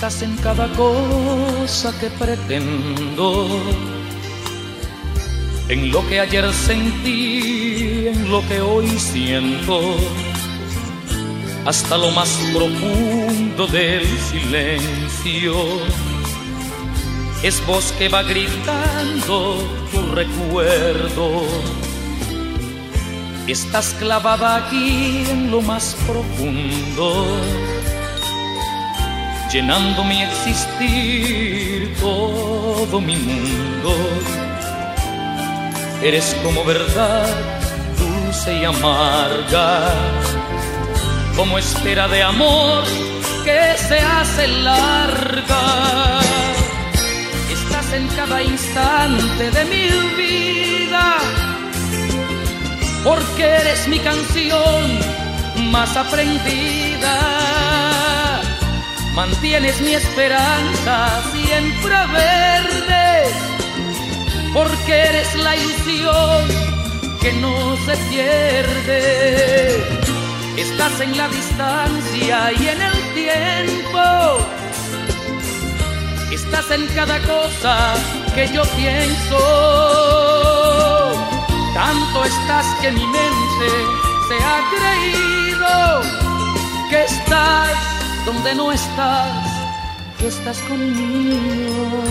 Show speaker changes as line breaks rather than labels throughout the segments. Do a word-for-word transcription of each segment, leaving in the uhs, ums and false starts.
Estás en cada cosa que pretendo, en lo que ayer sentí, en lo que hoy siento, hasta lo más profundo del silencio. Es voz que va gritando tu recuerdo. Estás clavada aquí en lo más profundo, llenando mi existir, todo mi mundo. Eres como verdad, dulce y amarga, como espera de amor que se hace larga. Estás en cada instante de mi vida, porque eres mi canción más aprendida. Mantienes mi esperanza siempre verde, porque eres la ilusión que no se pierde. Estás en la distancia y en el tiempo, estás en cada cosa que yo pienso. Tanto estás que mi mente se ha creído que estás donde no estás, que estás conmigo.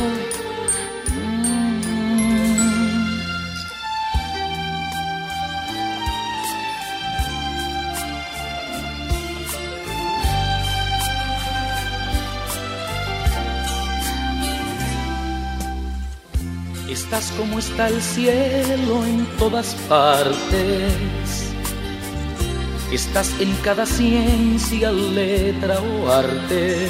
Estás como está el cielo en todas partes. Estás en cada ciencia, letra o arte.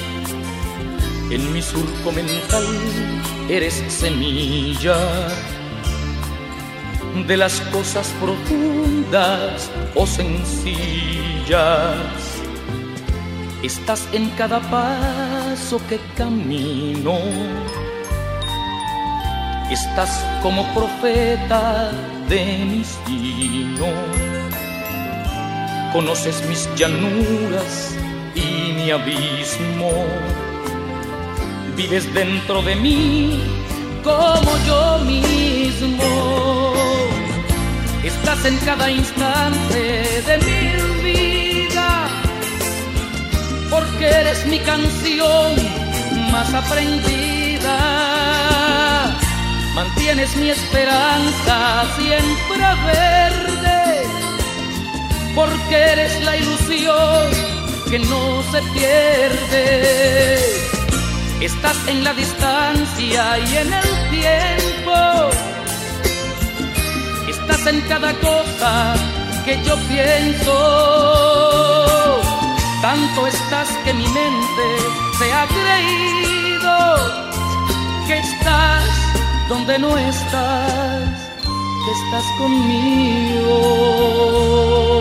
En mi surco mental eres semilla de las cosas profundas o sencillas. Estás en cada paso que camino. Estás como profeta de mi destino. Conoces mis llanuras y mi abismo. Vives dentro de mí como yo mismo. Estás en cada instante de mi vida, porque eres mi canción más aprendida. Mantienes mi esperanza siempre verde, porque eres la ilusión que no se pierde. Estás en la distancia y en el tiempo, estás en cada cosa que yo pienso. Tanto estás que mi mente se ha creído que estás donde no estás, que estás conmigo.